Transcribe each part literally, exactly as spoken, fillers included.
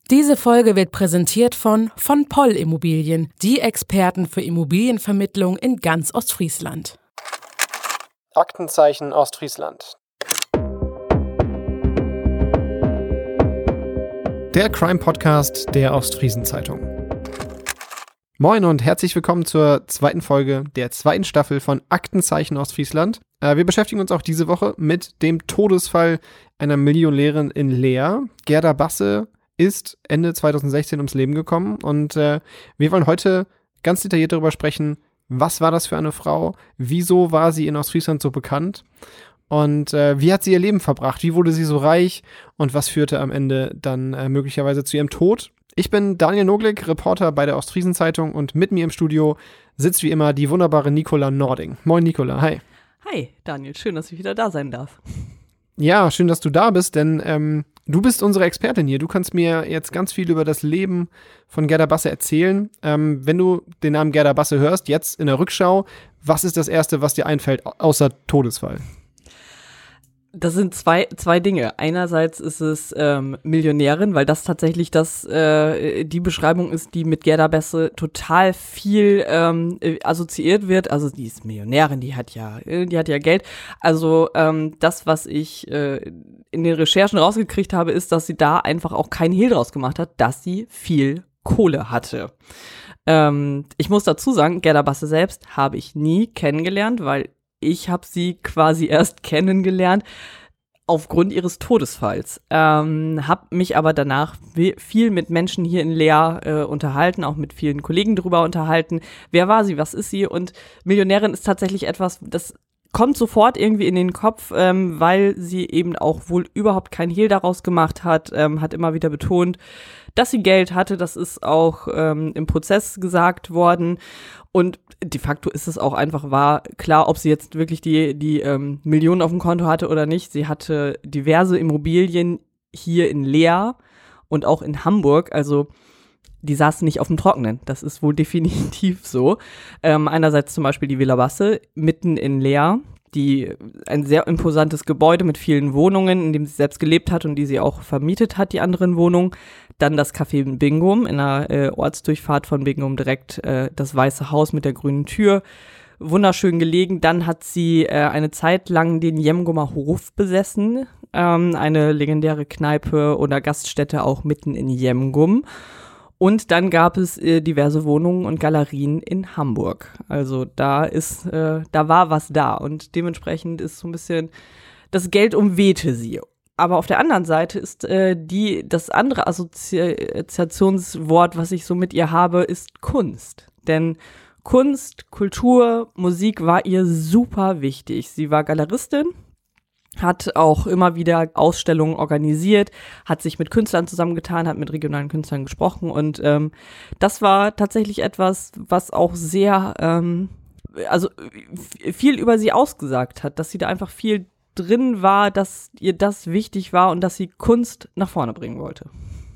Diese Folge wird präsentiert von von Poll Immobilien, die Experten für Immobilienvermittlung in ganz Ostfriesland. Aktenzeichen Ostfriesland. Der Crime-Podcast der Ostfriesen-Zeitung. Moin und herzlich willkommen zur zweiten Folge der zweiten Staffel von Aktenzeichen Ostfriesland. Äh, wir beschäftigen uns auch diese Woche mit dem Todesfall einer Millionärin in Leer. Gerda Basse ist Ende zweitausendsechzehn ums Leben gekommen und äh, wir wollen heute ganz detailliert darüber sprechen, was war das für eine Frau, wieso war sie in Ostfriesland so bekannt und äh, wie hat sie ihr Leben verbracht, wie wurde sie so reich und was führte am Ende dann äh, möglicherweise zu ihrem Tod. Ich bin Daniel Noglick, Reporter bei der Ostfriesen-Zeitung und mit mir im Studio sitzt wie immer die wunderbare Nicola Nording. Moin Nicola, hi. Hi Daniel, schön, dass ich wieder da sein darf. Ja, schön, dass du da bist, denn ähm, du bist unsere Expertin hier. Du kannst mir jetzt ganz viel über das Leben von Gerda Basse erzählen. Ähm, wenn du den Namen Gerda Basse hörst, jetzt in der Rückschau, was ist das Erste, was dir einfällt, außer Todesfall? Das sind zwei, zwei Dinge. Einerseits ist es ähm, Millionärin, weil das tatsächlich das äh, die Beschreibung ist, die mit Gerda Basse total viel ähm, assoziiert wird. Also die ist Millionärin, die hat ja, die hat ja Geld. Also ähm, das, was ich äh, in den Recherchen rausgekriegt habe, ist, dass sie da einfach auch keinen Hehl draus gemacht hat, dass sie viel Kohle hatte. Ähm, ich muss dazu sagen, Gerda Basse selbst habe ich nie kennengelernt, weil ich habe sie quasi erst kennengelernt aufgrund ihres Todesfalls. Ähm, habe mich aber danach viel mit Menschen hier in Leer äh, unterhalten, auch mit vielen Kollegen drüber unterhalten. Wer war sie, was ist sie? Und Millionärin ist tatsächlich etwas, das kommt sofort irgendwie in den Kopf, ähm, weil sie eben auch wohl überhaupt kein Hehl daraus gemacht hat, ähm, hat immer wieder betont, dass sie Geld hatte. Das ist auch ähm, im Prozess gesagt worden. Und de facto ist es auch einfach wahr, klar, ob sie jetzt wirklich die, die ähm, Millionen auf dem Konto hatte oder nicht. Sie hatte diverse Immobilien hier in Leer und auch in Hamburg. Also die saßen nicht auf dem Trockenen. Das ist wohl definitiv so. Ähm, einerseits zum Beispiel die Villa Basse mitten in Leer, die ein sehr imposantes Gebäude mit vielen Wohnungen, in dem sie selbst gelebt hat und die sie auch vermietet hat, die anderen Wohnungen. Dann das Café Bingum, in der äh, Ortsdurchfahrt von Bingum direkt äh, das Weiße Haus mit der grünen Tür. Wunderschön gelegen. Dann hat sie äh, eine Zeit lang den Jemgumer Hof besessen, ähm, eine legendäre Kneipe oder Gaststätte auch mitten in Jemgum. Und dann gab es äh, diverse Wohnungen und Galerien in Hamburg. Also da ist, äh, da war was da und dementsprechend ist so ein bisschen, das Geld umwehte sie. Aber auf der anderen Seite ist äh, die, das andere Assoziationswort, was ich so mit ihr habe, ist Kunst. Denn Kunst, Kultur, Musik war ihr super wichtig. Sie war Galeristin, hat auch immer wieder Ausstellungen organisiert, hat sich mit Künstlern zusammengetan, hat mit regionalen Künstlern gesprochen und ähm, das war tatsächlich etwas, was auch sehr, ähm, also viel über sie ausgesagt hat, dass sie da einfach viel drin war, dass ihr das wichtig war und dass sie Kunst nach vorne bringen wollte.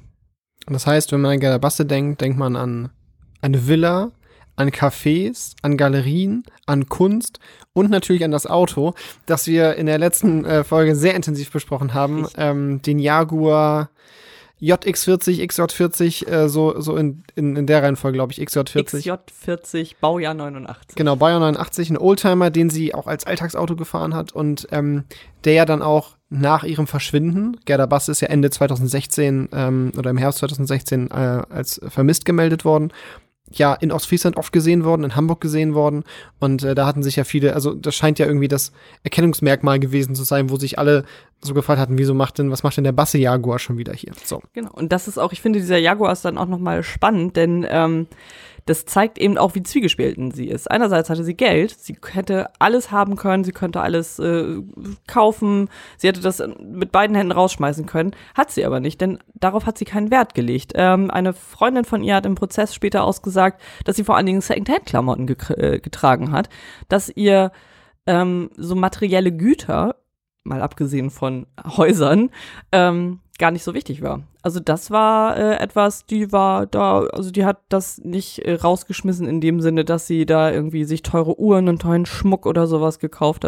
Das heißt, wenn man an Gerda Basse denkt, denkt man an eine Villa, an Cafés, an Galerien, an Kunst und natürlich an das Auto, das wir in der letzten äh, Folge sehr intensiv besprochen haben, ähm, den Jaguar J X vierzig, X J vierzig, äh, so, so in, in, in der Reihenfolge, glaube ich, X J vierzig. X J vierzig, Baujahr neunundachtzig. Genau, Baujahr neunundachtzig, ein Oldtimer, den sie auch als Alltagsauto gefahren hat und ähm, der ja dann auch nach ihrem Verschwinden, Gerda Basse ist ja Ende zweitausendsechzehn ähm, oder im Herbst zweitausendsechzehn äh, als vermisst gemeldet worden, ja in Ostfriesland oft gesehen worden, in Hamburg gesehen worden und äh, da hatten sich ja viele, also das scheint ja irgendwie das Erkennungsmerkmal gewesen zu sein, wo sich alle so gefragt hatten, wieso macht denn, was macht denn der Basse Jaguar schon wieder hier? So. Genau, und das ist auch, ich finde, dieser Jaguar ist dann auch nochmal spannend, denn ähm, das zeigt eben auch, wie zwiegespalten sie ist. Einerseits hatte sie Geld, sie hätte alles haben können, sie könnte alles äh, kaufen, sie hätte das mit beiden Händen rausschmeißen können, hat sie aber nicht, denn darauf hat sie keinen Wert gelegt. Ähm, eine Freundin von ihr hat im Prozess später ausgesagt, dass sie vor allen Dingen Secondhand-Klamotten ge- äh, getragen hat, dass ihr ähm, so materielle Güter, mal abgesehen von Häusern, ähm, gar nicht so wichtig war. Also das war äh, etwas, die war da, also die hat das nicht äh, rausgeschmissen in dem Sinne, dass sie da irgendwie sich teure Uhren und teuren Schmuck oder sowas gekauft hat.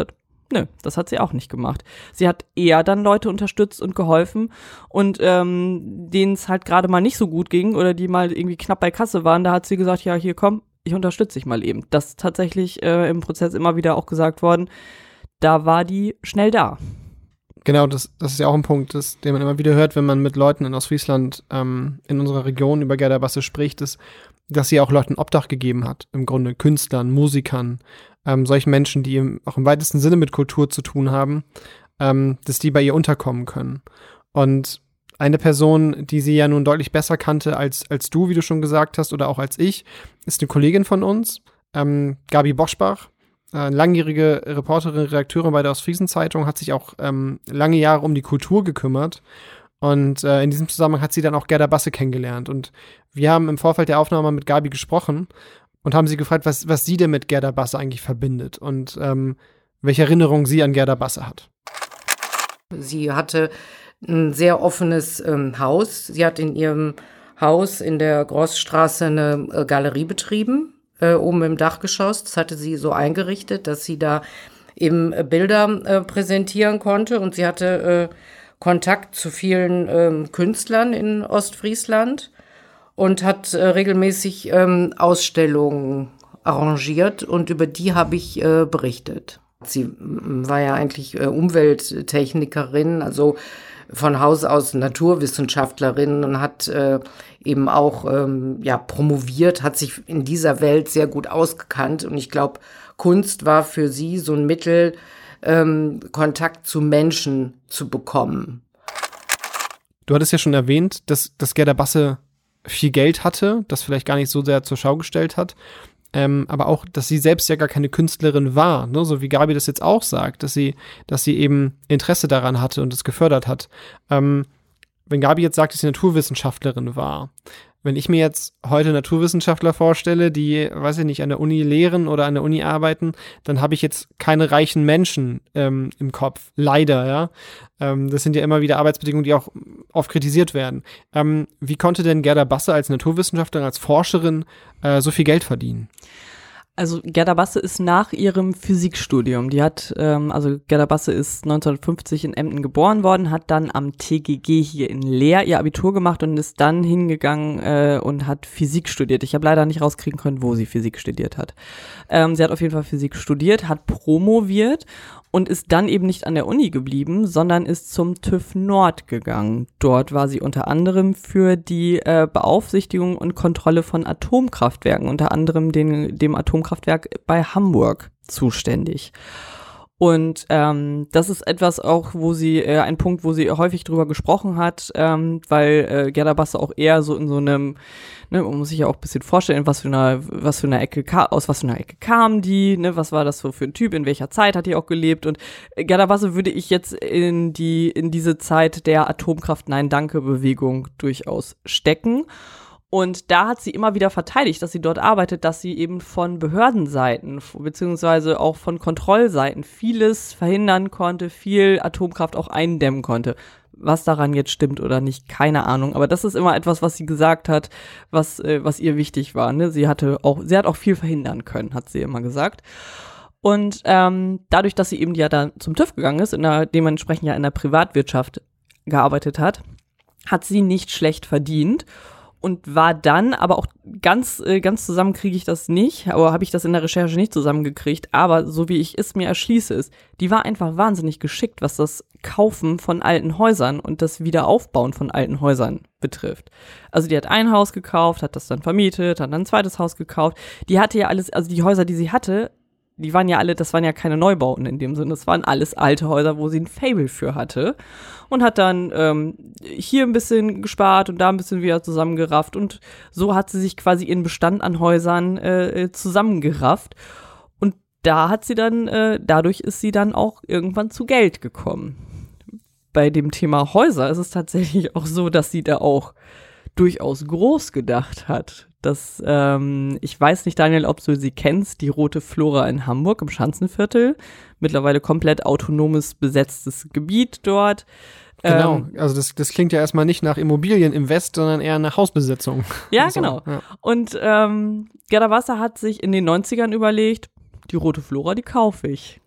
Nö, das hat sie auch nicht gemacht. Sie hat eher dann Leute unterstützt und geholfen und ähm, denen es halt gerade mal nicht so gut ging oder die mal irgendwie knapp bei Kasse waren, da hat sie gesagt, ja, hier komm, ich unterstütze dich mal eben. Das ist tatsächlich äh, im Prozess immer wieder auch gesagt worden, da war die schnell da. Genau, das, das ist ja auch ein Punkt, das, den man immer wieder hört, wenn man mit Leuten in Ostfriesland ähm, in unserer Region über Gerda Basse spricht, ist, dass sie auch Leuten Obdach gegeben hat, im Grunde Künstlern, Musikern, ähm, solchen Menschen, die im, auch im weitesten Sinne mit Kultur zu tun haben, ähm, dass die bei ihr unterkommen können. Und eine Person, die sie ja nun deutlich besser kannte als, als du, wie du schon gesagt hast, oder auch als ich, ist eine Kollegin von uns, ähm, Gabi Boschbach, äh, langjährige Reporterin, Redakteurin bei der Ostfriesen-Zeitung, hat sich auch ähm, lange Jahre um die Kultur gekümmert. Und äh, in diesem Zusammenhang hat sie dann auch Gerda Basse kennengelernt. Und wir haben im Vorfeld der Aufnahme mit Gabi gesprochen und haben sie gefragt, was, was sie denn mit Gerda Basse eigentlich verbindet und ähm, welche Erinnerungen sie an Gerda Basse hat. Sie hatte ein sehr offenes ähm, Haus. Sie hat in ihrem Haus in der Grossstraße eine äh, Galerie betrieben, äh, oben im Dachgeschoss. Das hatte sie so eingerichtet, dass sie da eben äh, Bilder äh, präsentieren konnte. Und sie hatte äh, Kontakt zu vielen ähm, Künstlern in Ostfriesland und hat äh, regelmäßig ähm, Ausstellungen arrangiert und über die habe ich äh, berichtet. Sie äh, war ja eigentlich äh, Umwelttechnikerin, also von Haus aus Naturwissenschaftlerin und hat äh, eben auch ähm, ja, promoviert, hat sich in dieser Welt sehr gut ausgekannt und ich glaube, Kunst war für sie so ein Mittel, ähm, Kontakt zu Menschen zu bekommen. Du hattest ja schon erwähnt, dass, dass Gerda Basse viel Geld hatte, das vielleicht gar nicht so sehr zur Schau gestellt hat, ähm, aber auch, dass sie selbst ja gar keine Künstlerin war, ne? So wie Gabi das jetzt auch sagt, dass sie, dass sie eben Interesse daran hatte und es gefördert hat. Ähm, wenn Gabi jetzt sagt, dass sie Naturwissenschaftlerin war, wenn ich mir jetzt heute Naturwissenschaftler vorstelle, die, weiß ich nicht, an der Uni lehren oder an der Uni arbeiten, dann habe ich jetzt keine reichen Menschen ähm, im Kopf. Leider, ja. Ähm, das sind ja immer wieder Arbeitsbedingungen, die auch oft kritisiert werden. Ähm, wie konnte denn Gerda Basse als Naturwissenschaftlerin, als Forscherin äh, so viel Geld verdienen? Also Gerda Basse ist nach ihrem Physikstudium, die hat, ähm, also Gerda Basse ist neunzehnhundertfünfzig in Emden geboren worden, hat dann am T G G hier in Leer ihr Abitur gemacht und ist dann hingegangen äh, und hat Physik studiert. Ich habe leider nicht rauskriegen können, wo sie Physik studiert hat. Ähm, sie hat auf jeden Fall Physik studiert, hat promoviert und ist dann eben nicht an der Uni geblieben, sondern ist zum TÜV Nord gegangen. Dort war sie unter anderem für die äh, Beaufsichtigung und Kontrolle von Atomkraftwerken, unter anderem den, dem Atomkraftwerk bei Hamburg zuständig. Und ähm, das ist etwas auch, wo sie, äh, ein Punkt, wo sie häufig drüber gesprochen hat, ähm, weil äh, Gerda Basse auch eher so in so einem, ne, man muss sich ja auch ein bisschen vorstellen, was für eine, was für eine Ecke, aus was für einer Ecke kam die, ne, was war das so für ein Typ, in welcher Zeit hat die auch gelebt und Gerda Basse würde ich jetzt in die, in diese Zeit der Atomkraft-Nein-Danke-Bewegung durchaus stecken. Und da hat sie immer wieder verteidigt, dass sie dort arbeitet, dass sie eben von Behördenseiten beziehungsweise auch von Kontrollseiten vieles verhindern konnte, viel Atomkraft auch eindämmen konnte. Was daran jetzt stimmt oder nicht, keine Ahnung. Aber das ist immer etwas, was sie gesagt hat, was, äh, was ihr wichtig war. Ne? Sie hatte auch, sie hat auch viel verhindern können, hat sie immer gesagt. Und ähm, dadurch, dass sie eben ja da zum TÜV gegangen ist, in der, dementsprechend ja in der Privatwirtschaft gearbeitet hat, hat sie nicht schlecht verdient. Und war dann, aber auch ganz, ganz zusammen kriege ich das nicht, aber habe ich das in der Recherche nicht zusammengekriegt, aber so wie ich es mir erschließe, ist, die war einfach wahnsinnig geschickt, was das Kaufen von alten Häusern und das Wiederaufbauen von alten Häusern betrifft. Also die hat ein Haus gekauft, hat das dann vermietet, hat dann ein zweites Haus gekauft. Die hatte ja alles, also die Häuser, die sie hatte, die waren ja alle, das waren ja keine Neubauten in dem Sinne, das waren alles alte Häuser, wo sie ein Faible für hatte und hat dann ähm, hier ein bisschen gespart und da ein bisschen wieder zusammengerafft und so hat sie sich quasi ihren Bestand an Häusern äh, zusammengerafft und da hat sie dann, äh, dadurch ist sie dann auch irgendwann zu Geld gekommen. Bei dem Thema Häuser ist es tatsächlich auch so, dass sie da auch durchaus groß gedacht hat. Das, ähm, ich weiß nicht, Daniel, ob du sie kennst, die Rote Flora in Hamburg im Schanzenviertel. Mittlerweile komplett autonomes, besetztes Gebiet dort. Genau, Ähm, also das, das klingt ja erstmal nicht nach Immobilieninvest, sondern eher nach Hausbesetzung. Ja, so, genau. Ja. Und ähm, Gerda Basse hat sich in den neunzigern überlegt, die Rote Flora, die kaufe ich.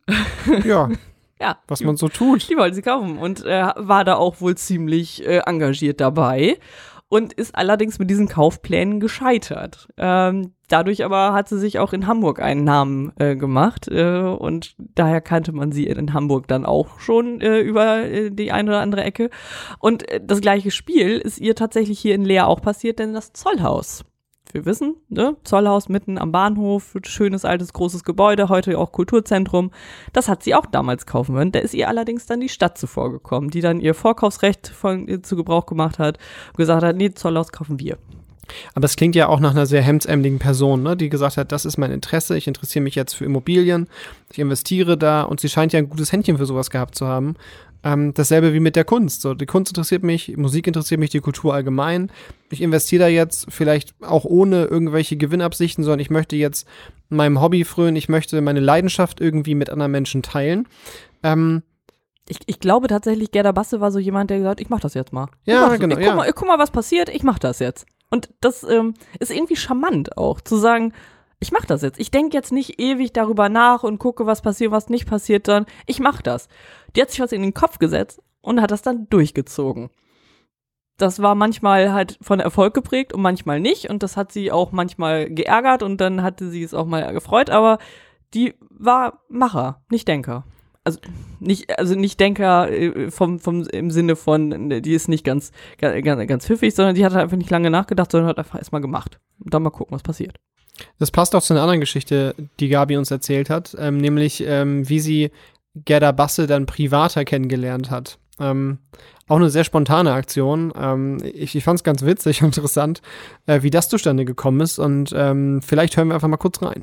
Ja. Ja. Was man so tut. Die wollte sie kaufen und äh, war da auch wohl ziemlich äh, engagiert dabei und ist allerdings mit diesen Kaufplänen gescheitert. Ähm, dadurch aber hat sie sich auch in Hamburg einen Namen äh, gemacht äh, und daher kannte man sie in Hamburg dann auch schon äh, über äh, die eine oder andere Ecke. Und äh, das gleiche Spiel ist ihr tatsächlich hier in Leer auch passiert, denn das Zollhaus. Wir wissen, ne? Zollhaus mitten am Bahnhof, schönes, altes, großes Gebäude, heute auch Kulturzentrum. Das hat sie auch damals kaufen wollen. Da ist ihr allerdings dann die Stadt zuvor gekommen, die dann ihr Vorkaufsrecht von ihr zu Gebrauch gemacht hat und gesagt hat, nee, Zollhaus kaufen wir. Aber es klingt ja auch nach einer sehr hemdsärmeligen Person, ne? Die gesagt hat, das ist mein Interesse, ich interessiere mich jetzt für Immobilien, ich investiere da und sie scheint ja ein gutes Händchen für sowas gehabt zu haben. Ähm, dasselbe wie mit der Kunst. So, die Kunst interessiert mich, Musik interessiert mich, die Kultur allgemein. Ich investiere da jetzt vielleicht auch ohne irgendwelche Gewinnabsichten, sondern ich möchte jetzt meinem Hobby frönen, ich möchte meine Leidenschaft irgendwie mit anderen Menschen teilen. Ähm, Ich, ich glaube tatsächlich, Gerda Basse war so jemand, der gesagt hat, ich mach das jetzt mal. Ja, das. genau. Ich guck, Ja. mal, ich guck mal, was passiert, ich mach das jetzt. Und das ähm, ist irgendwie charmant auch, zu sagen, ich mach das jetzt. Ich denke jetzt nicht ewig darüber nach und gucke, was passiert, was nicht passiert, sondern ich mach das. Die hat sich was in den Kopf gesetzt und hat das dann durchgezogen. Das war manchmal halt von Erfolg geprägt und manchmal nicht. Und das hat sie auch manchmal geärgert und dann hatte sie es auch mal gefreut. Aber die war Macher, nicht Denker. Also nicht, also nicht Denker äh, vom, vom, im Sinne von, die ist nicht ganz, ganz, ganz pfiffig, sondern die hat einfach nicht lange nachgedacht, sondern hat einfach erstmal gemacht. Und dann mal gucken, was passiert. Das passt auch zu einer anderen Geschichte, die Gabi uns erzählt hat, ähm, nämlich ähm, wie sie Gerda Basse dann privater kennengelernt hat. Ähm, auch eine sehr spontane Aktion. Ähm, ich ich fand es ganz witzig und interessant, äh, wie das zustande gekommen ist und ähm, vielleicht hören wir einfach mal kurz rein.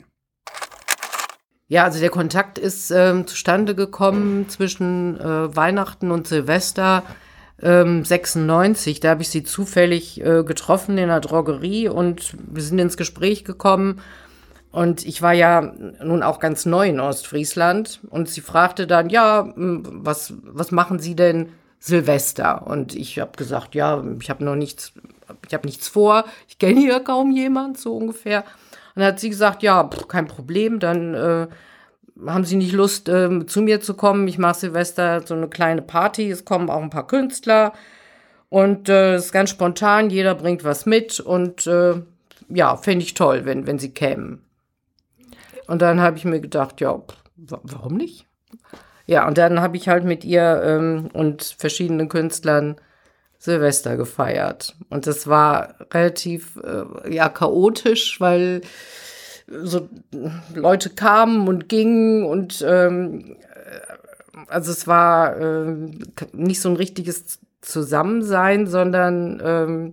Ja, also der Kontakt ist ähm, zustande gekommen zwischen äh, Weihnachten und Silvester ähm, sechsundneunzig. Da habe ich sie zufällig äh, getroffen in der Drogerie und wir sind ins Gespräch gekommen. Und ich war ja nun auch ganz neu in Ostfriesland und sie fragte dann, ja, was, was machen Sie denn Silvester? Und ich habe gesagt, ja, ich habe noch nichts, ich habe nichts vor, ich kenne hier kaum jemand, so ungefähr. Und dann hat sie gesagt, ja, pff, kein Problem, dann äh, haben Sie nicht Lust, äh, zu mir zu kommen? Ich mache Silvester so eine kleine Party, es kommen auch ein paar Künstler und es äh, ist ganz spontan, jeder bringt was mit und äh, ja, fände ich toll, wenn, wenn Sie kämen. Und dann habe ich mir gedacht, ja, pff, warum nicht? Ja, und dann habe ich halt mit ihr ähm, und verschiedenen Künstlern Silvester gefeiert. Und das war relativ äh, ja, chaotisch, weil so Leute kamen und gingen und ähm, also es war äh, nicht so ein richtiges Zusammensein, sondern ähm,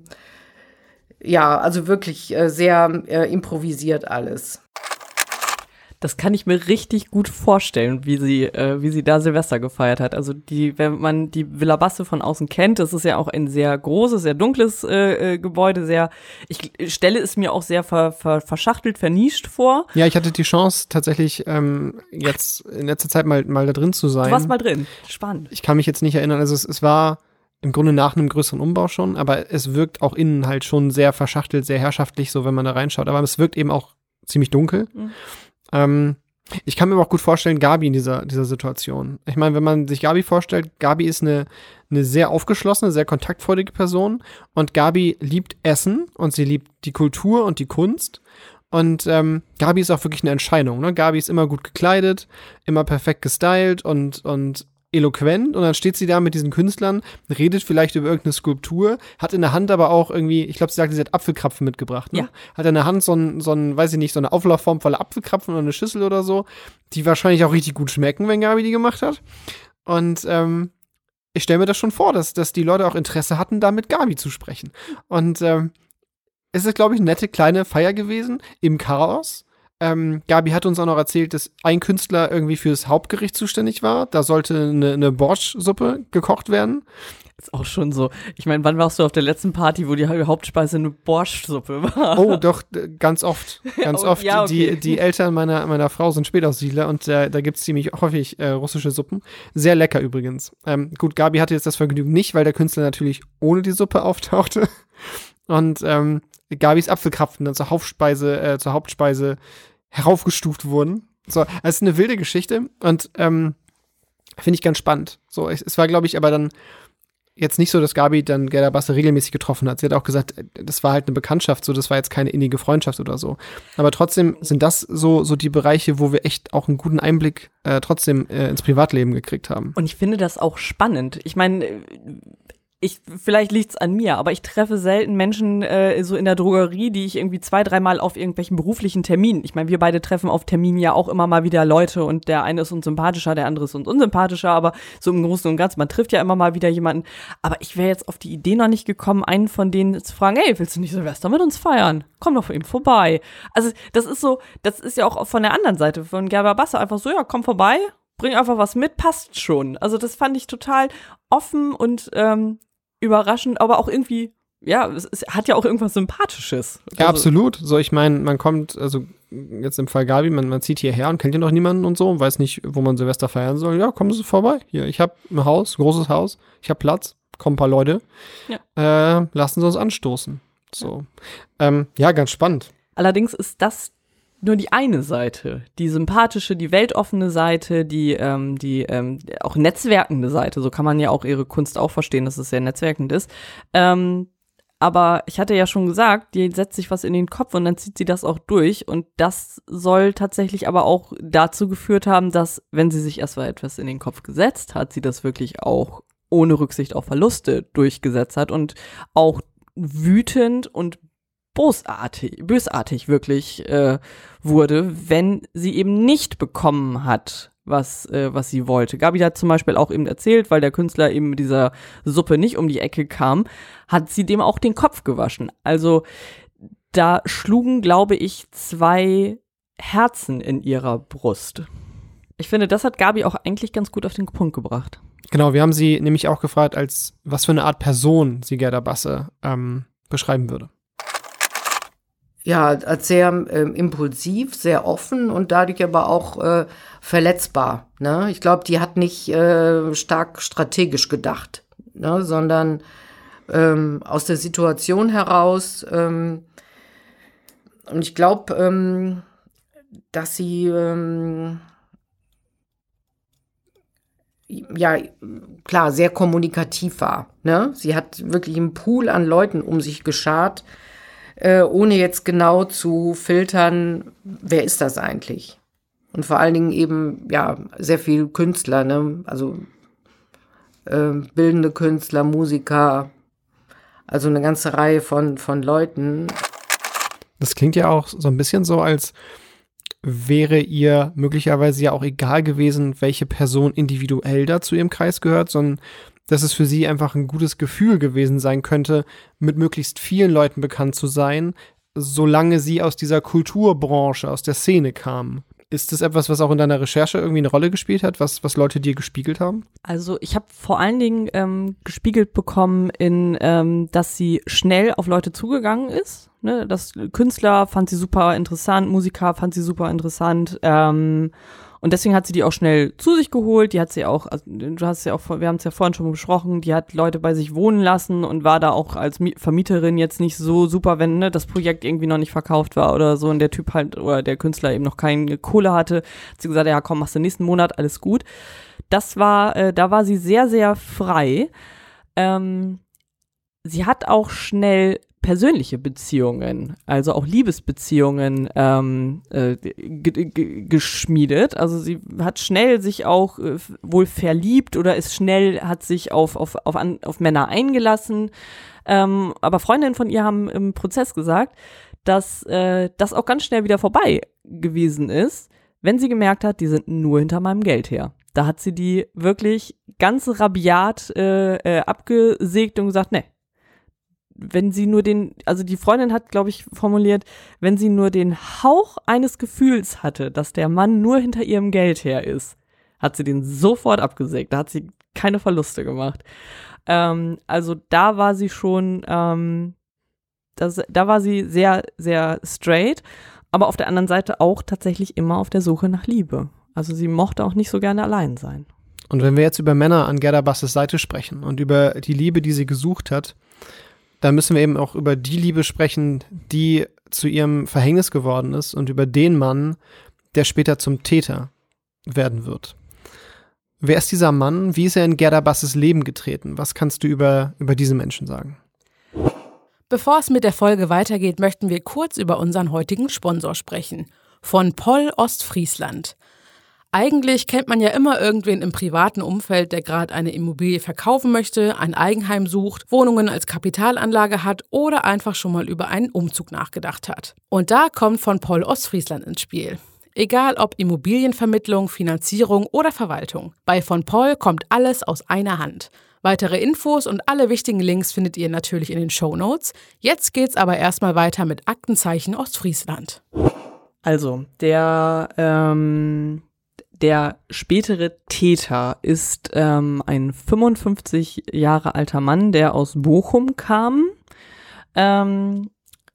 ja, also wirklich äh, sehr äh, improvisiert alles. Das kann ich mir richtig gut vorstellen, wie sie, äh, wie sie da Silvester gefeiert hat. Also die, wenn man die Villa Basse von außen kennt, das ist ja auch ein sehr großes, sehr dunkles äh, Gebäude, sehr, ich stelle es mir auch sehr ver, ver, verschachtelt, vernischt vor. Ja, ich hatte die Chance tatsächlich ähm, jetzt in letzter Zeit mal, mal da drin zu sein. Du warst mal drin, spannend. Ich kann mich jetzt nicht erinnern, also es, es war im Grunde nach einem größeren Umbau schon, aber es wirkt auch innen halt schon sehr verschachtelt, sehr herrschaftlich, so wenn man da reinschaut. Aber es wirkt eben auch ziemlich dunkel. Mhm. Ähm, ich kann mir aber auch gut vorstellen, Gabi in dieser, dieser Situation. Ich meine, wenn man sich Gabi vorstellt, Gabi ist eine, eine sehr aufgeschlossene, sehr kontaktfreudige Person und Gabi liebt Essen und sie liebt die Kultur und die Kunst und ähm, Gabi ist auch wirklich eine Entscheidung, ne? Gabi ist immer gut gekleidet, immer perfekt gestylt und, und eloquent und dann steht sie da mit diesen Künstlern, redet vielleicht über irgendeine Skulptur, hat in der Hand aber auch irgendwie, ich glaube, sie sagte, sie hat Apfelkrapfen mitgebracht, ne? Ja. Hat in der Hand so ein, so ein, weiß ich nicht, so eine Auflaufform voller Apfelkrapfen oder eine Schüssel oder so, die wahrscheinlich auch richtig gut schmecken, wenn Gabi die gemacht hat. Und ähm, ich stelle mir das schon vor, dass, dass die Leute auch Interesse hatten, da mit Gabi zu sprechen. Und ähm, es ist, glaube ich, eine nette kleine Feier gewesen im Chaos. Ähm, Gabi hat uns auch noch erzählt, dass ein Künstler irgendwie fürs Hauptgericht zuständig war. Da sollte eine, eine Borschtsuppe gekocht werden. Ist auch schon so. Ich meine, wann warst du auf der letzten Party, wo die Hauptspeise eine Borschtsuppe war? Oh, doch, ganz oft. Ganz Oh, oft. ja, okay. Die, die Eltern meiner, meiner Frau sind Spätaussiedler und äh, da gibt es ziemlich häufig äh, russische Suppen. Sehr lecker übrigens. Ähm, gut, Gabi hatte jetzt das Vergnügen nicht, weil der Künstler natürlich ohne die Suppe auftauchte. Und ähm, Gabis Apfelkrapfen dann zur Hauptspeise, äh, zur Hauptspeise heraufgestuft wurden. So, es ist eine wilde Geschichte und ähm, finde ich ganz spannend. So, es, es war, glaube ich, aber dann jetzt nicht so, dass Gabi dann Gerda Basse regelmäßig getroffen hat. Sie hat auch gesagt, das war halt eine Bekanntschaft, so, das war jetzt keine innige Freundschaft oder so. Aber trotzdem sind das so, so die Bereiche, wo wir echt auch einen guten Einblick äh, trotzdem äh, ins Privatleben gekriegt haben. Und ich finde das auch spannend. Ich meine, ich, vielleicht liegt's an mir, aber ich treffe selten Menschen äh, so in der Drogerie, die ich irgendwie zwei, dreimal auf irgendwelchen beruflichen Terminen, ich meine, wir beide treffen auf Terminen ja auch immer mal wieder Leute und der eine ist uns sympathischer, der andere ist uns unsympathischer, aber so im Großen und Ganzen, man trifft ja immer mal wieder jemanden, aber ich wäre jetzt auf die Idee noch nicht gekommen, einen von denen zu fragen, hey, willst du nicht Silvester mit uns feiern? Komm doch eben vorbei. Also das ist so, das ist ja auch von der anderen Seite, von Gerda Basse einfach so, ja, komm vorbei, bring einfach was mit, passt schon. Also das fand ich total offen und ähm, überraschend, aber auch irgendwie, ja, es, es hat ja auch irgendwas Sympathisches. Ja, also, absolut. So, ich meine, man kommt, also jetzt im Fall Gabi, man, man zieht hierher und kennt hier noch niemanden und so, weiß nicht, wo man Silvester feiern soll. Ja, kommen Sie vorbei. Hier, ich habe ein Haus, großes Haus, ich habe Platz, kommen ein paar Leute. Ja. Äh, lassen Sie uns anstoßen. So. Ja. Ähm, ja, ganz spannend. Allerdings ist das nur die eine Seite, die sympathische, die weltoffene Seite, die ähm, die ähm, auch netzwerkende Seite, so kann man ja auch ihre Kunst auch verstehen, dass es sehr netzwerkend ist. Ähm, aber ich hatte ja schon gesagt, die setzt sich was in den Kopf und dann zieht sie das auch durch und das soll tatsächlich aber auch dazu geführt haben, dass, wenn sie sich erstmal etwas in den Kopf gesetzt hat, sie das wirklich auch ohne Rücksicht auf Verluste durchgesetzt hat und auch wütend und bosartig, bösartig wirklich äh, wurde, wenn sie eben nicht bekommen hat, was äh, was sie wollte. Gabi hat zum Beispiel auch eben erzählt, weil der Künstler eben mit dieser Suppe nicht um die Ecke kam, hat sie dem auch den Kopf gewaschen. Also da schlugen, glaube ich, zwei Herzen in ihrer Brust. Ich finde, das hat Gabi auch eigentlich ganz gut auf den Punkt gebracht. Genau, wir haben sie nämlich auch gefragt, als was für eine Art Person sie Gerda Basse ähm, beschreiben würde. Ja, als sehr ähm, impulsiv, sehr offen und dadurch aber auch äh, verletzbar. Ne? Ich glaube, die hat nicht äh, stark strategisch gedacht, ne? Sondern ähm, aus der Situation heraus. Ähm, und ich glaube, ähm, dass sie ähm, ja, klar, sehr kommunikativ war. Ne? Sie hat wirklich einen Pool an Leuten um sich geschart, Äh, ohne jetzt genau zu filtern, wer ist das eigentlich? Und vor allen Dingen eben, ja, sehr viel Künstler, ne? Also äh, bildende Künstler, Musiker, also eine ganze Reihe von, von Leuten. Das klingt ja auch so ein bisschen so, als wäre ihr möglicherweise ja auch egal gewesen, welche Person individuell da zu ihrem Kreis gehört, sondern dass es für sie einfach ein gutes Gefühl gewesen sein könnte, mit möglichst vielen Leuten bekannt zu sein, solange sie aus dieser Kulturbranche, aus der Szene kam. Ist das etwas, was auch in deiner Recherche irgendwie eine Rolle gespielt hat, was, was Leute dir gespiegelt haben? Also ich habe vor allen Dingen ähm, gespiegelt bekommen, in, ähm, dass sie schnell auf Leute zugegangen ist. Ne? Das Künstler fand sie super interessant, Musiker fand sie super interessant. Ähm, Und deswegen hat sie die auch schnell zu sich geholt. Die hat sie auch, also du hast ja auch, wir haben es ja vorhin schon besprochen, die hat Leute bei sich wohnen lassen und war da auch als Vermieterin jetzt nicht so super, wenn ne, das Projekt irgendwie noch nicht verkauft war oder so und der Typ halt oder der Künstler eben noch keine Kohle hatte. Hat sie gesagt, ja komm, machst du nächsten Monat, alles gut. Das war, äh, da war sie sehr, sehr frei. Ähm, sie hat auch schnell persönliche Beziehungen, also auch Liebesbeziehungen ähm, äh, g- g- geschmiedet. Also sie hat schnell sich auch äh, wohl verliebt oder ist schnell, hat sich auf, auf, auf, an, auf Männer eingelassen. Ähm, aber Freundinnen von ihr haben im Prozess gesagt, dass äh, das auch ganz schnell wieder vorbei gewesen ist, wenn sie gemerkt hat, die sind nur hinter meinem Geld her. Da hat sie die wirklich ganz rabiat äh, äh, abgesägt und gesagt, ne, wenn sie nur den, also die Freundin hat, glaube ich, formuliert, wenn sie nur den Hauch eines Gefühls hatte, dass der Mann nur hinter ihrem Geld her ist, hat sie den sofort abgesägt. Da hat sie keine Verluste gemacht. Ähm, also da war sie schon, ähm, das, da war sie sehr, sehr straight, aber auf der anderen Seite auch tatsächlich immer auf der Suche nach Liebe. Also sie mochte auch nicht so gerne allein sein. Und wenn wir jetzt über Männer an Gerda Basses Seite sprechen und über die Liebe, die sie gesucht hat, da müssen wir eben auch über die Liebe sprechen, die zu ihrem Verhängnis geworden ist und über den Mann, der später zum Täter werden wird. Wer ist dieser Mann? Wie ist er in Gerda Basses Leben getreten? Was kannst du über, über diese Menschen sagen? Bevor es mit der Folge weitergeht, möchten wir kurz über unseren heutigen Sponsor sprechen. Von Poll Ostfriesland. Eigentlich kennt man ja immer irgendwen im privaten Umfeld, der gerade eine Immobilie verkaufen möchte, ein Eigenheim sucht, Wohnungen als Kapitalanlage hat oder einfach schon mal über einen Umzug nachgedacht hat. Und da kommt von Poll Ostfriesland ins Spiel. Egal ob Immobilienvermittlung, Finanzierung oder Verwaltung. Bei von Poll kommt alles aus einer Hand. Weitere Infos und alle wichtigen Links findet ihr natürlich in den Shownotes. Jetzt geht's aber erstmal weiter mit Aktenzeichen Ostfriesland. Also, der, ähm, der spätere Täter ist ähm, ein fünfundfünfzig Jahre alter Mann, der aus Bochum kam. Ähm,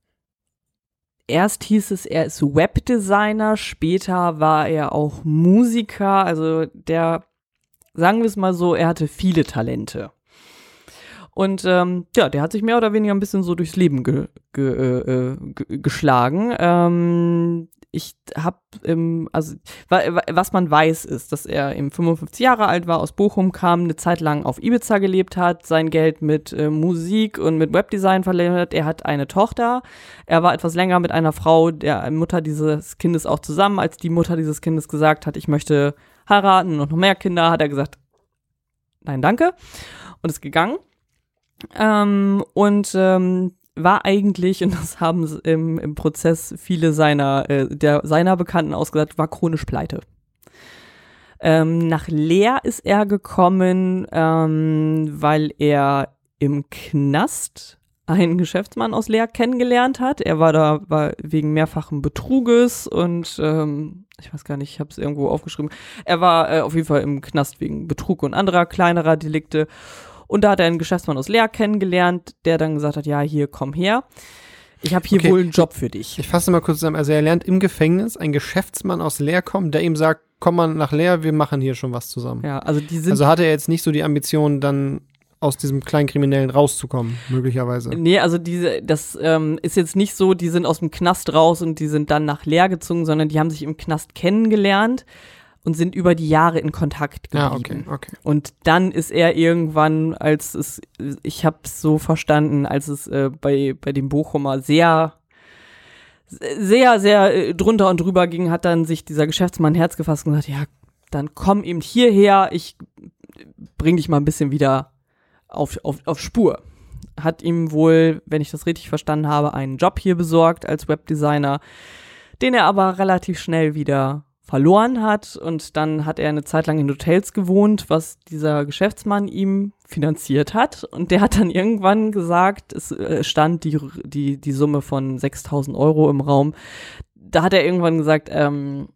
erst hieß es, er ist Webdesigner, später war er auch Musiker. Also der, sagen wir es mal so, er hatte viele Talente. Und ähm, ja, der hat sich mehr oder weniger ein bisschen so durchs Leben ge, ge, äh, ge, geschlagen. Ähm, ich habe, ähm, also wa, was man weiß ist, dass er eben fünfundfünfzig Jahre alt war, aus Bochum kam, eine Zeit lang auf Ibiza gelebt hat, sein Geld mit äh, Musik und mit Webdesign verlebt hat. Er hat eine Tochter. Er war etwas länger mit einer Frau, der Mutter dieses Kindes auch zusammen. Als die Mutter dieses Kindes gesagt hat, ich möchte heiraten und noch mehr Kinder, hat er gesagt, nein, danke. Und ist gegangen. Ähm, und ähm, war eigentlich, und das haben im, im Prozess viele seiner, äh, der, seiner Bekannten ausgesagt, war chronisch pleite. Ähm, nach Leer ist er gekommen, ähm, weil er im Knast einen Geschäftsmann aus Leer kennengelernt hat. Er war da war wegen mehrfachen Betruges und ähm, ich weiß gar nicht, ich habe es irgendwo aufgeschrieben. Er war äh, auf jeden Fall im Knast wegen Betrug und anderer kleinerer Delikte. Und da hat er einen Geschäftsmann aus Leer kennengelernt, der dann gesagt hat, ja, hier, komm her. Ich habe hier okay. wohl einen Job für dich. Ich fasse mal kurz zusammen. Also er lernt im Gefängnis einen Geschäftsmann aus Leer kommen, der ihm sagt, komm mal nach Leer, wir machen hier schon was zusammen. Ja, also die sind. Also hatte er jetzt nicht so die Ambition, dann aus diesem kleinen Kriminellen rauszukommen, möglicherweise. Nee, also diese, das ähm, ist jetzt nicht so, die sind aus dem Knast raus und die sind dann nach Leer gezogen, sondern die haben sich im Knast kennengelernt und sind über die Jahre in Kontakt geblieben. Ja, okay, okay. Und dann ist er irgendwann, als es, ich habe es so verstanden, als es äh, bei, bei dem Bochumer sehr, sehr, sehr äh, drunter und drüber ging, hat dann sich dieser Geschäftsmann Herz gefasst und gesagt, ja, dann komm eben hierher, ich bring dich mal ein bisschen wieder auf, auf, auf Spur. Hat ihm wohl, wenn ich das richtig verstanden habe, einen Job hier besorgt als Webdesigner, den er aber relativ schnell wieder verloren hat, und dann hat er eine Zeit lang in Hotels gewohnt, was dieser Geschäftsmann ihm finanziert hat, und der hat dann irgendwann gesagt, es stand die, die, die Summe von sechstausend Euro im Raum, da hat er irgendwann gesagt, ähm,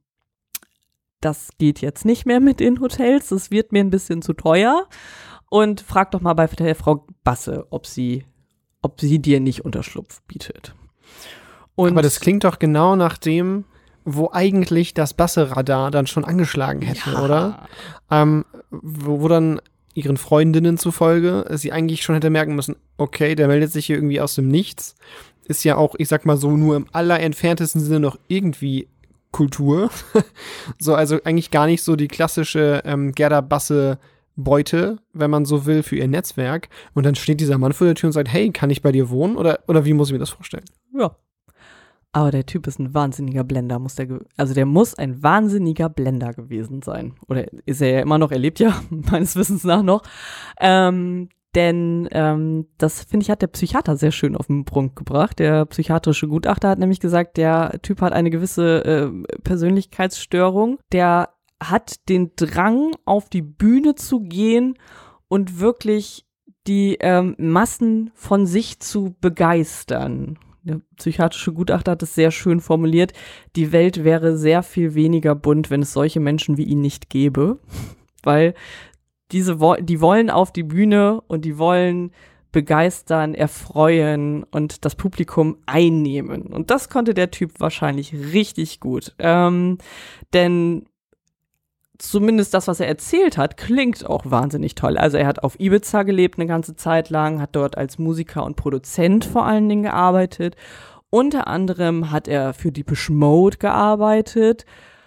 das geht jetzt nicht mehr mit den Hotels, das wird mir ein bisschen zu teuer, und frag doch mal bei der Frau Basse, ob sie, ob sie dir nicht Unterschlupf bietet. Und aber das klingt doch genau nach dem, wo eigentlich das Basse-Radar dann schon angeschlagen hätte, ja. oder? Ähm, wo, wo dann ihren Freundinnen zufolge sie eigentlich schon hätte merken müssen, okay, der meldet sich hier irgendwie aus dem Nichts. Ist ja auch, ich sag mal so, nur im allerentferntesten Sinne noch irgendwie Kultur. So, also eigentlich gar nicht so die klassische ähm, Gerda Basse Beute, wenn man so will, für ihr Netzwerk. Und dann steht dieser Mann vor der Tür und sagt, hey, kann ich bei dir wohnen? Oder, oder wie muss ich mir das vorstellen? Ja. Aber der Typ ist ein wahnsinniger Blender, muss der, ge- also der muss ein wahnsinniger Blender gewesen sein. Oder ist er ja immer noch, er lebt ja meines Wissens nach noch. Ähm, denn ähm, das, finde ich, hat der Psychiater sehr schön auf den Punkt gebracht. Der psychiatrische Gutachter hat nämlich gesagt, der Typ hat eine gewisse äh, Persönlichkeitsstörung. Der hat den Drang, auf die Bühne zu gehen und wirklich die ähm, Massen von sich zu begeistern. Der psychiatrische Gutachter hat es sehr schön formuliert. Die Welt wäre sehr viel weniger bunt, wenn es solche Menschen wie ihn nicht gäbe. Weil diese, die wollen auf die Bühne und die wollen begeistern, erfreuen und das Publikum einnehmen. Und das konnte der Typ wahrscheinlich richtig gut. Ähm, denn zumindest das, was er erzählt hat, klingt auch wahnsinnig toll. Also er hat auf Ibiza gelebt eine ganze Zeit lang, hat dort als Musiker und Produzent vor allen Dingen gearbeitet. Unter anderem hat er für Depeche Mode gearbeitet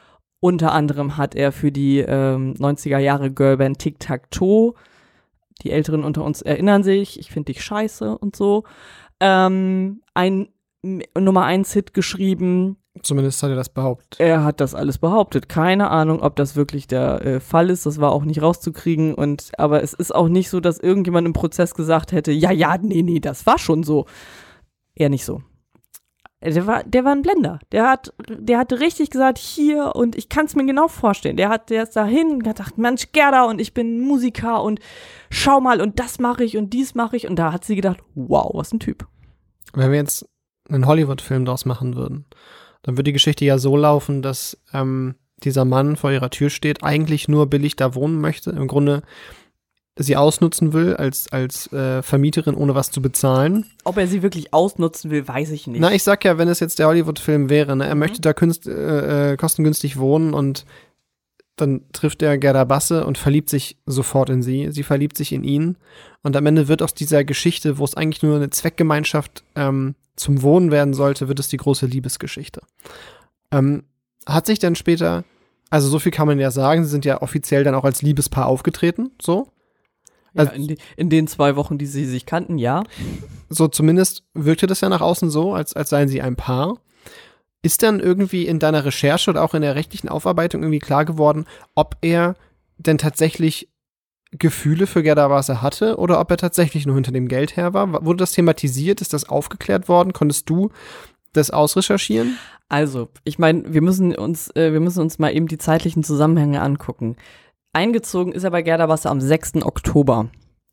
Unter anderem hat er für die ähm, neunziger Jahre Girlband Tic Tac Toe, die Älteren unter uns erinnern sich, ich finde dich scheiße und so, ähm, ein Nummer eins Hit geschrieben. Zumindest hat er das behauptet. Er hat das alles behauptet. Keine Ahnung, ob das wirklich der äh, Fall ist. Das war auch nicht rauszukriegen. Und aber es ist auch nicht so, dass irgendjemand im Prozess gesagt hätte, ja, ja, nee, nee, das war schon so. Eher nicht so. Der war, der war ein Blender. Der hat, der hatte richtig gesagt, hier, und ich kann es mir genau vorstellen. Der hat, der ist dahin und hat gedacht, Mensch, Gerda, und ich bin Musiker und schau mal, und das mache ich und dies mache ich. Und da hat sie gedacht, wow, was ein Typ. Wenn wir jetzt einen Hollywood-Film draus machen würden, dann würde die Geschichte ja so laufen, dass ähm, dieser Mann vor ihrer Tür steht, eigentlich nur billig da wohnen möchte, im Grunde sie ausnutzen will als, als äh, Vermieterin, ohne was zu bezahlen. Ob er sie wirklich ausnutzen will, weiß ich nicht. Na, ich sag ja, wenn es jetzt der Hollywood-Film wäre, ne, er mhm. möchte da künst, äh, kostengünstig wohnen und dann trifft er Gerda Basse und verliebt sich sofort in sie. Sie verliebt sich in ihn. Und am Ende wird aus dieser Geschichte, wo es eigentlich nur eine Zweckgemeinschaft ähm, zum Wohnen werden sollte, wird es die große Liebesgeschichte. Ähm, hat sich dann später, also so viel kann man ja sagen, sie sind ja offiziell dann auch als Liebespaar aufgetreten, so. Also, ja, in, die, in den zwei Wochen, die sie sich kannten, ja. So zumindest wirkte das ja nach außen so, als, als seien sie ein Paar. Ist dann irgendwie in deiner Recherche oder auch in der rechtlichen Aufarbeitung irgendwie klar geworden, ob er denn tatsächlich Gefühle für Gerda Basse hatte oder ob er tatsächlich nur hinter dem Geld her war? Wurde das thematisiert? Ist das aufgeklärt worden? Konntest du das ausrecherchieren? Also, ich meine, wir müssen uns, äh, wir müssen uns mal eben die zeitlichen Zusammenhänge angucken. Eingezogen ist er bei Gerda Basse am sechsten Oktober.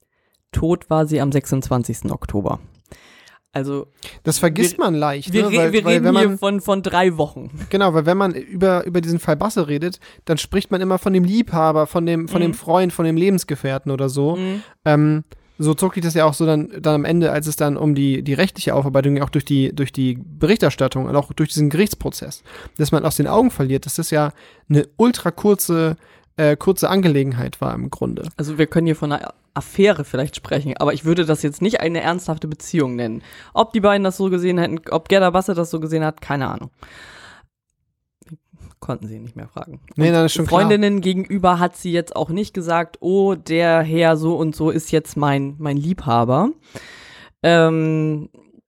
Tot war sie am sechsundzwanzigsten Oktober. Also das vergisst wir, man leicht. Wir, ne? weil, wir weil, reden wenn man, hier von, von drei Wochen. Genau, weil wenn man über, über diesen Fall Basse redet, dann spricht man immer von dem Liebhaber, von dem, von mhm. dem Freund, von dem Lebensgefährten oder so. Mhm. Ähm, so zog sich das ja auch so dann, dann am Ende, als es dann um die, die rechtliche Aufarbeitung, auch durch die, durch die Berichterstattung und auch durch diesen Gerichtsprozess, dass man aus den Augen verliert, dass das ja eine ultra kurze Äh, kurze Angelegenheit war im Grunde. Also wir können hier von einer Affäre vielleicht sprechen, aber ich würde das jetzt nicht eine ernsthafte Beziehung nennen. Ob die beiden das so gesehen hätten, ob Gerda Basse das so gesehen hat, keine Ahnung. Konnten sie nicht mehr fragen. Nee, das ist schon Freundinnen klar. gegenüber hat sie jetzt auch nicht gesagt, oh, der Herr so und so ist jetzt mein, mein Liebhaber. Ähm,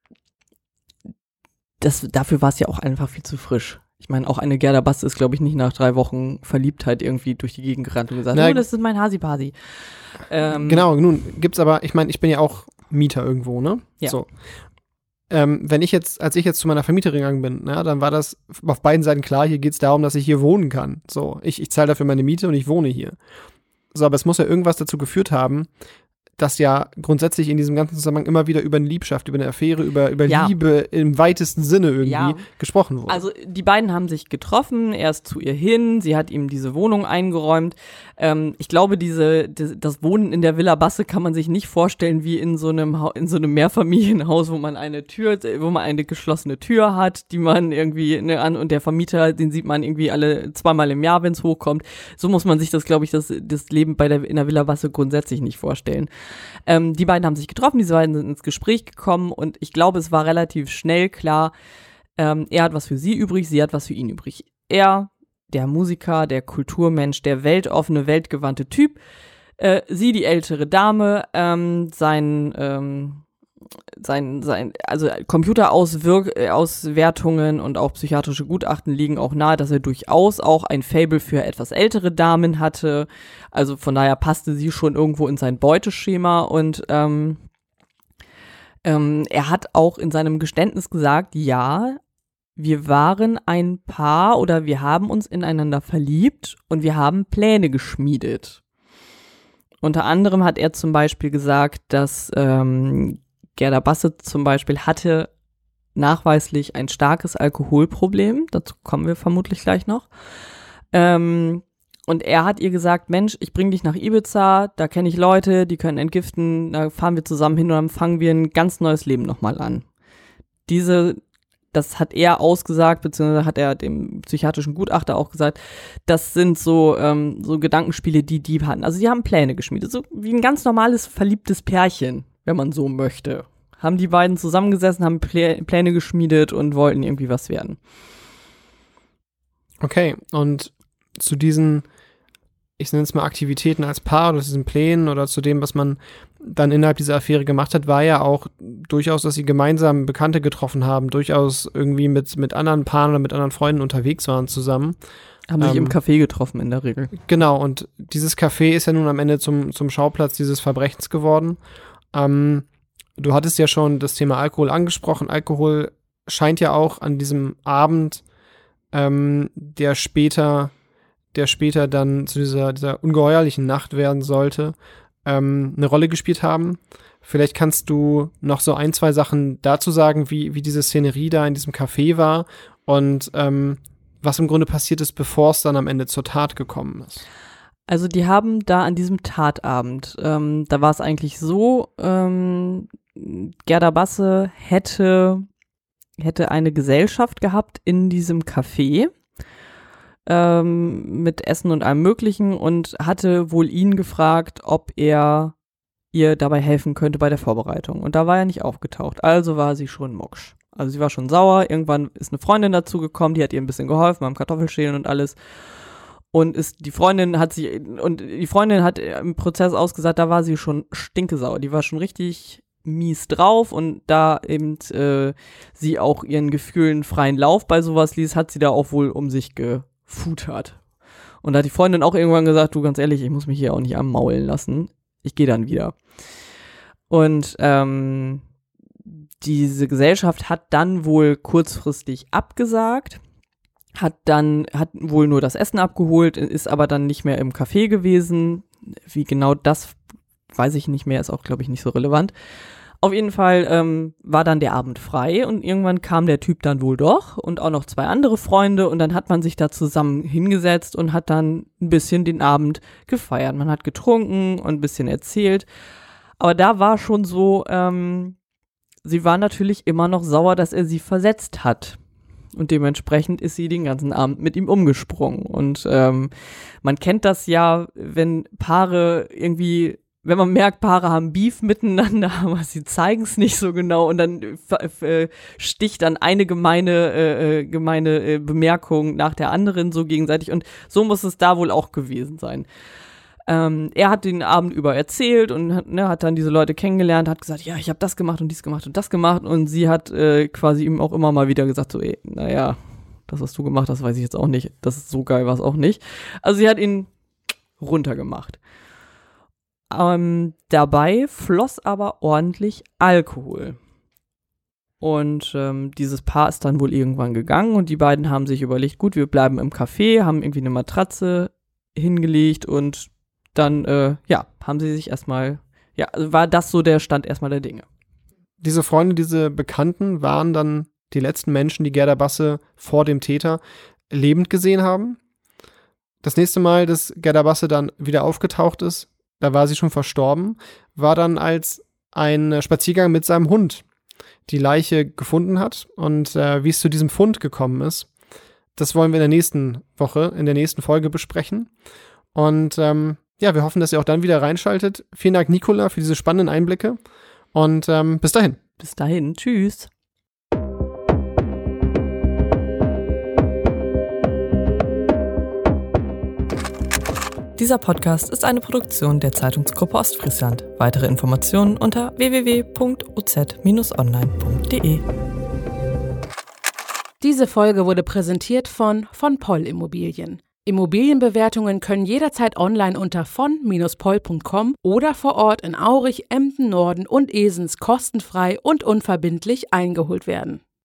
das, dafür war es ja auch einfach viel zu frisch. Ich meine, auch eine Gerda Basse ist, glaube ich, nicht nach drei Wochen Verliebtheit irgendwie durch die Gegend gerannt und gesagt, Na, oh, das ist mein Hasi-Pasi. Ähm, genau, nun gibt's aber, ich meine, ich bin ja auch Mieter irgendwo, ne? Ja. So. Ähm, wenn ich jetzt, als ich jetzt zu meiner Vermieterin gegangen bin, na, dann war das auf beiden Seiten klar, hier geht's darum, dass ich hier wohnen kann. So, ich, ich zahle dafür meine Miete und ich wohne hier. So, aber es muss ja irgendwas dazu geführt haben, dass ja grundsätzlich in diesem ganzen Zusammenhang immer wieder über eine Liebschaft, über eine Affäre, über, über ja. Liebe im weitesten Sinne irgendwie ja. gesprochen wurde. Also die beiden haben sich getroffen, er ist zu ihr hin, sie hat ihm diese Wohnung eingeräumt. Ähm, ich glaube, diese, die, das Wohnen in der Villa Basse kann man sich nicht vorstellen wie in so einem ha- in so einem Mehrfamilienhaus, wo man eine Tür, wo man eine geschlossene Tür hat, die man irgendwie ne, an und der Vermieter, den sieht man irgendwie alle zweimal im Jahr, wenn es hochkommt. So muss man sich das, glaube ich, das, das Leben bei der in der Villa Basse grundsätzlich nicht vorstellen. Ähm, die beiden haben sich getroffen, diese beiden sind ins Gespräch gekommen und ich glaube, es war relativ schnell klar, ähm, er hat was für sie übrig, sie hat was für ihn übrig. Er, der Musiker, der Kulturmensch, der weltoffene, weltgewandte Typ, äh, sie, die ältere Dame, ähm, sein, ähm, sein, sein, also Computerauswertungen und auch psychiatrische Gutachten liegen auch nahe, dass er durchaus auch ein Faible für etwas ältere Damen hatte. Also von daher passte sie schon irgendwo in sein Beuteschema und ähm, ähm, er hat auch in seinem Geständnis gesagt, ja, wir waren ein Paar oder wir haben uns ineinander verliebt und wir haben Pläne geschmiedet. Unter anderem hat er zum Beispiel gesagt, dass ähm, Gerda Basse zum Beispiel hatte nachweislich ein starkes Alkoholproblem. Dazu kommen wir vermutlich gleich noch. Ähm, und er hat ihr gesagt, Mensch, ich bring dich nach Ibiza, da kenne ich Leute, die können entgiften, da fahren wir zusammen hin und dann fangen wir ein ganz neues Leben nochmal an. Diese, das hat er ausgesagt, beziehungsweise hat er dem psychiatrischen Gutachter auch gesagt, das sind so, ähm, so Gedankenspiele, die die hatten. Also sie haben Pläne geschmiedet, so wie ein ganz normales verliebtes Pärchen, wenn man so möchte. Haben die beiden zusammengesessen, haben Plä- Pläne geschmiedet und wollten irgendwie was werden. Okay, und zu diesen, ich nenne es mal Aktivitäten als Paar oder diesen Plänen oder zu dem, was man dann innerhalb dieser Affäre gemacht hat, war ja auch durchaus, dass sie gemeinsam Bekannte getroffen haben, durchaus irgendwie mit, mit anderen Paaren oder mit anderen Freunden unterwegs waren zusammen. Haben sich ähm, im Café getroffen in der Regel. Genau, und dieses Café ist ja nun am Ende zum, zum Schauplatz dieses Verbrechens geworden. Ähm, du hattest ja schon das Thema Alkohol angesprochen. Alkohol scheint ja auch an diesem Abend, ähm, der später, der später dann zu dieser, dieser ungeheuerlichen Nacht werden sollte, ähm, eine Rolle gespielt haben. Vielleicht kannst du noch so ein, zwei Sachen dazu sagen, wie, wie diese Szenerie da in diesem Café war und ähm, was im Grunde passiert ist, bevor es dann am Ende zur Tat gekommen ist. Also die haben da an diesem Tatabend, ähm, da war es eigentlich so, ähm, Gerda Basse hätte, hätte eine Gesellschaft gehabt in diesem Café ähm, mit Essen und allem Möglichen und hatte wohl ihn gefragt, ob er ihr dabei helfen könnte bei der Vorbereitung. Und da war er nicht aufgetaucht, also war sie schon mucksch. Also sie war schon sauer, irgendwann ist eine Freundin dazu gekommen, die hat ihr ein bisschen geholfen beim Kartoffelschälen und alles. Und ist die Freundin hat sich, und die Freundin hat im Prozess ausgesagt, da war sie schon stinkesauer. Die war schon richtig mies drauf und da eben äh, sie auch ihren Gefühlen freien Lauf bei sowas ließ, hat sie da auch wohl um sich gefutert. Und da hat die Freundin auch irgendwann gesagt, du, ganz ehrlich, ich muss mich hier auch nicht ammaulen lassen. Ich gehe dann wieder. Und ähm, diese Gesellschaft hat dann wohl kurzfristig abgesagt, hat dann, hat wohl nur das Essen abgeholt, ist aber dann nicht mehr im Café gewesen. Wie genau das, weiß ich nicht mehr, ist auch, glaube ich, nicht so relevant. Auf jeden Fall ähm, war dann der Abend frei und irgendwann kam der Typ dann wohl doch und auch noch zwei andere Freunde und dann hat man sich da zusammen hingesetzt und hat dann ein bisschen den Abend gefeiert. Man hat getrunken und ein bisschen erzählt, aber da war schon so, ähm, sie war natürlich immer noch sauer, dass er sie versetzt hat. Und dementsprechend ist sie den ganzen Abend mit ihm umgesprungen. Und ähm, man kennt das ja, wenn Paare irgendwie, wenn man merkt, Paare haben Beef miteinander, aber sie zeigen es nicht so genau und dann äh, sticht dann eine gemeine, äh, gemeine äh, Bemerkung nach der anderen so gegenseitig. Und so muss es da wohl auch gewesen sein. Ähm, er hat den Abend über erzählt und hat, ne, hat dann diese Leute kennengelernt, hat gesagt, ja, ich habe das gemacht und dies gemacht und das gemacht und sie hat äh, quasi ihm auch immer mal wieder gesagt, so, ey, naja, das, was du gemacht hast, weiß ich jetzt auch nicht, das ist so geil, war es auch nicht. Also sie hat ihn runtergemacht. Ähm, dabei floss aber ordentlich Alkohol. Und ähm, dieses Paar ist dann wohl irgendwann gegangen und die beiden haben sich überlegt, gut, wir bleiben im Café, haben irgendwie eine Matratze hingelegt und dann, äh, ja, haben sie sich erstmal, ja, also war das so der Stand erstmal der Dinge. Diese Freunde, diese Bekannten waren dann die letzten Menschen, die Gerda Basse vor dem Täter lebend gesehen haben. Das nächste Mal, dass Gerda Basse dann wieder aufgetaucht ist, da war sie schon verstorben, war dann als ein Spaziergang mit seinem Hund die Leiche gefunden hat und äh, wie es zu diesem Fund gekommen ist. Das wollen wir in der nächsten Woche, in der nächsten Folge besprechen. Und ähm, ja, wir hoffen, dass ihr auch dann wieder reinschaltet. Vielen Dank, Nicola, für diese spannenden Einblicke. Und ähm, bis dahin. Bis dahin. Tschüss. Dieser Podcast ist eine Produktion der Zeitungsgruppe Ostfriesland. Weitere Informationen unter w w w punkt o z bindestrich online punkt d e. Diese Folge wurde präsentiert von von Poll Immobilien. Immobilienbewertungen können jederzeit online unter von Bindestrich poll punkt com oder vor Ort in Aurich, Emden, Norden und Esens kostenfrei und unverbindlich eingeholt werden.